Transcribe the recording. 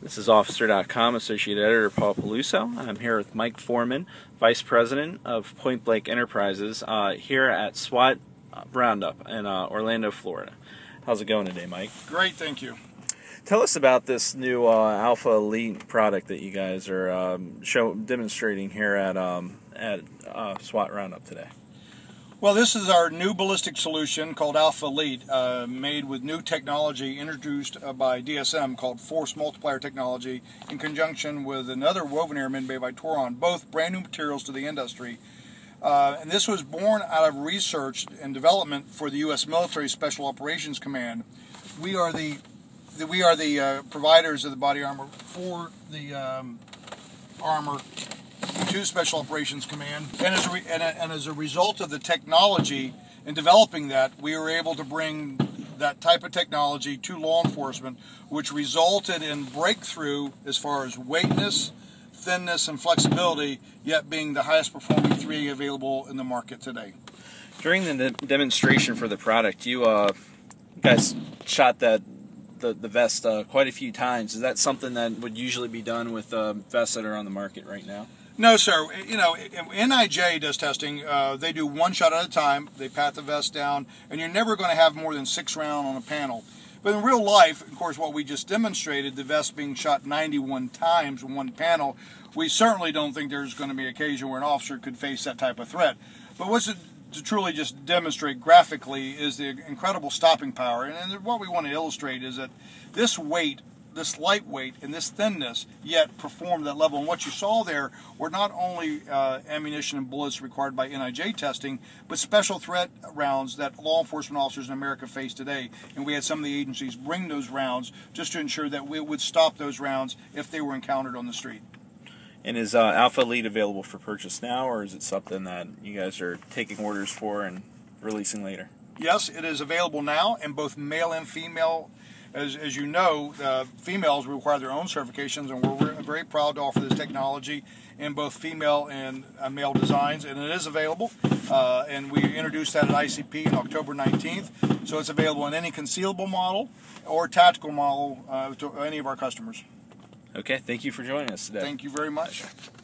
This is Officer.com Associate Editor Paul Peluso. I'm here with Mike Foreman, Vice President of Point Blank Enterprises, here at SWAT Roundup in Orlando, Florida. How's it going today, Mike? Great, thank you. Tell us about this new Alpha Elite product that you guys are demonstrating here at SWAT Roundup today. Well, this is our new ballistic solution called Alpha Elite, made with new technology introduced by DSM called Force Multiplier Technology in conjunction with another woven airman made by Toron, both brand new materials to the industry. And this was born out of research and development for the U.S. Military Special Operations Command. We are the providers of the body armor for the armor to Special Operations Command, and as a result of the technology in developing that, we were able to bring that type of technology to law enforcement, which resulted in breakthrough as far as weightness, thinness, and flexibility, yet being the highest performing 3 available in the market today. During the demonstration for the product, you guys shot the vest quite a few times. Is that something that would usually be done with vests that are on the market right now? No, sir. You know, NIJ does testing. They do one shot at a time. They pat the vest down, and you're never going to have more than 6 rounds on a panel. But in real life, of course, what we just demonstrated, the vest being shot 91 times in one panel, we certainly don't think there's going to be an occasion where an officer could face that type of threat. But what's it to truly just demonstrate graphically is the incredible stopping power. And what we want to illustrate is that this weight, this lightweight and this thinness, yet perform that level. And what you saw there were not only ammunition and bullets required by NIJ testing, but special threat rounds that law enforcement officers in America face today. And we had some of the agencies bring those rounds just to ensure that we would stop those rounds if they were encountered on the street. And is Alpha Elite available for purchase now, or is it something that you guys are taking orders for and releasing later? Yes, it is available now, and both male and female. As you know, females require their own certifications, and we're very proud to offer this technology in both female and male designs, and it is available. And we introduced that at ICP on October 19th, so it's available in any concealable model or tactical model to any of our customers. Okay, thank you for joining us today. Thank you very much.